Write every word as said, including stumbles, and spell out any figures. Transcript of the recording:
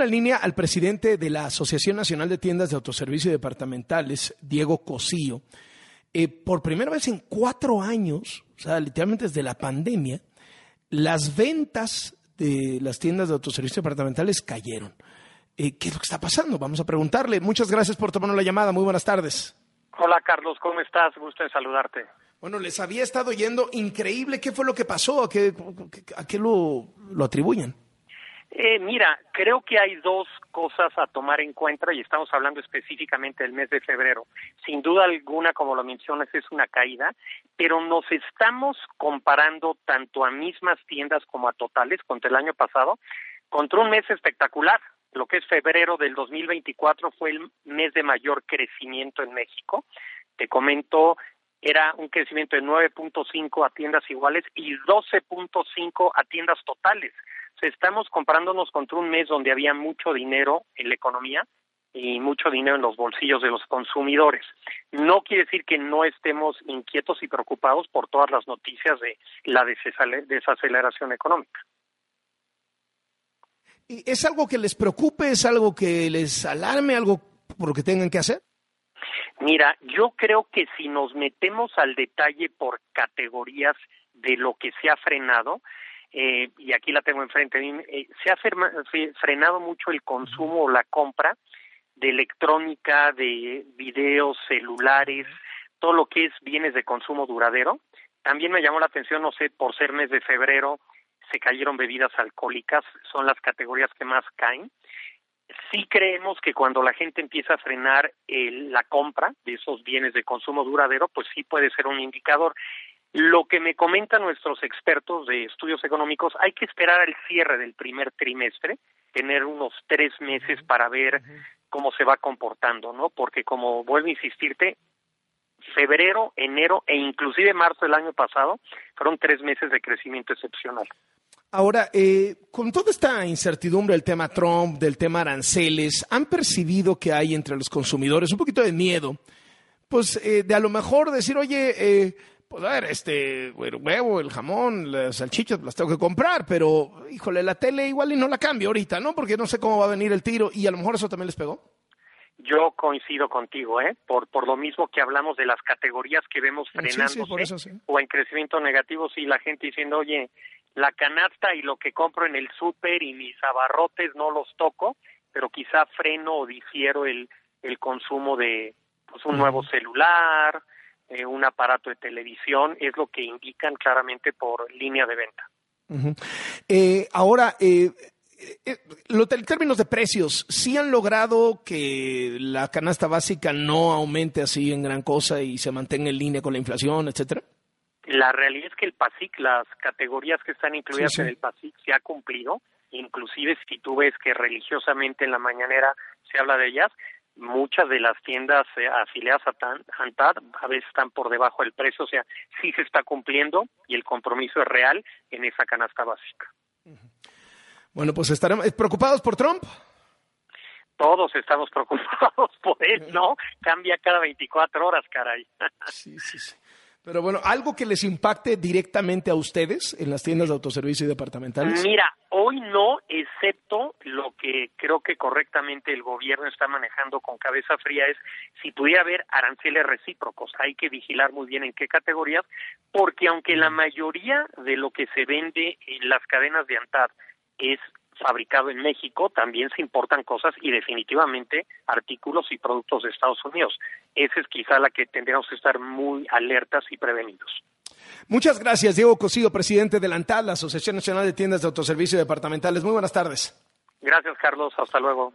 la línea al presidente de la Asociación Nacional de Tiendas de Autoservicio y Departamentales, Diego Cosío. Eh, por primera vez en cuatro años, o sea, literalmente desde la pandemia, las ventas de las tiendas de autoservicio departamentales cayeron. Eh, ¿Qué es lo que está pasando? Vamos a preguntarle. Muchas gracias por tomarnos la llamada. Muy buenas tardes. Hola, Carlos. ¿Cómo estás? Gusto en saludarte. Bueno, les había estado yendo increíble. ¿Qué fue lo que pasó? ¿A qué, a qué lo, lo atribuyen? Eh, mira, creo que hay dos cosas a tomar en cuenta y estamos hablando específicamente del mes de febrero. Sin duda alguna, como lo mencionas, es una caída, pero nos estamos comparando tanto a mismas tiendas como a totales contra el año pasado, contra un mes espectacular. Lo que es febrero del dos mil veinticuatro fue el mes de mayor crecimiento en México. Te comento, era un crecimiento de nueve punto cinco a tiendas iguales y doce punto cinco a tiendas totales. Estamos comparándonos contra un mes donde había mucho dinero en la economía y mucho dinero en los bolsillos de los consumidores. No quiere decir que no estemos inquietos y preocupados por todas las noticias de la desaceleración económica. ¿Es algo que les preocupe? ¿Es algo que les alarme? ¿Algo por lo que tengan que hacer? Mira, yo creo que si nos metemos al detalle por categorías de lo que se ha frenado, Eh, y aquí la tengo enfrente de mí, eh, se ha ferma, frenado mucho el consumo o la compra de electrónica, de videos, celulares, todo lo que es bienes de consumo duradero. También me llamó la atención, no sé, por ser mes de febrero, se cayeron bebidas alcohólicas, son las categorías que más caen. Sí creemos que cuando la gente empieza a frenar el, la compra de esos bienes de consumo duradero, pues sí puede ser un indicador. Lo que me comentan nuestros expertos de estudios económicos, hay que esperar al cierre del primer trimestre, tener unos tres meses para ver cómo se va comportando, ¿no? Porque como vuelvo a insistirte, febrero, enero e inclusive marzo del año pasado fueron tres meses de crecimiento excepcional. Ahora, eh, con toda esta incertidumbre del tema Trump, del tema aranceles, ¿han percibido que hay entre los consumidores un poquito de miedo? Pues eh, de a lo mejor decir, oye, eh, pues a ver, este, el huevo, el jamón, las salchichas las tengo que comprar, pero, híjole, la tele igual y no la cambio ahorita, ¿no? Porque no sé cómo va a venir el tiro y a lo mejor eso también les pegó. Yo coincido contigo, ¿eh? Por por lo mismo que hablamos de las categorías que vemos frenándose, sí, sí, por eso, sí. O en crecimiento negativo, sí, la gente diciendo, oye, la canasta y lo que compro en el súper y mis abarrotes no los toco, pero quizá freno o difiero el, el consumo de pues un uh-huh. nuevo celular, Eh, un aparato de televisión, es lo que indican claramente por línea de venta. Uh-huh. Eh, ahora, eh, eh, lo, en términos de precios, ¿sí han logrado que la canasta básica no aumente así en gran cosa y se mantenga en línea con la inflación, etcétera? La realidad es que el PASIC, las categorías que están incluidas sí, sí. en el PASIC, se ha cumplido, inclusive si tú ves que religiosamente en la mañanera se habla de ellas, muchas de las tiendas eh, afiliadas a ANTAD a veces están por debajo del precio, o sea, sí se está cumpliendo y el compromiso es real en esa canasta básica. Bueno, pues estaremos preocupados por Trump. Todos estamos preocupados por él, ¿no? Cambia cada veinticuatro horas, caray. Sí, sí, sí. Pero bueno, ¿algo que les impacte directamente a ustedes en las tiendas de autoservicio y departamentales? Mira, hoy no, excepto lo que creo que correctamente el gobierno está manejando con cabeza fría es si pudiera haber aranceles recíprocos. Hay que vigilar muy bien en qué categorías, porque aunque la mayoría de lo que se vende en las cadenas de ANTAD es fabricado en México, también se importan cosas y definitivamente artículos y productos de Estados Unidos. Esa es quizá la que tendríamos que estar muy alertas y prevenidos. Muchas gracias, Diego Cosío, presidente de la ANTAD, la Asociación Nacional de Tiendas de Autoservicio Departamentales. Muy buenas tardes. Gracias, Carlos. Hasta luego.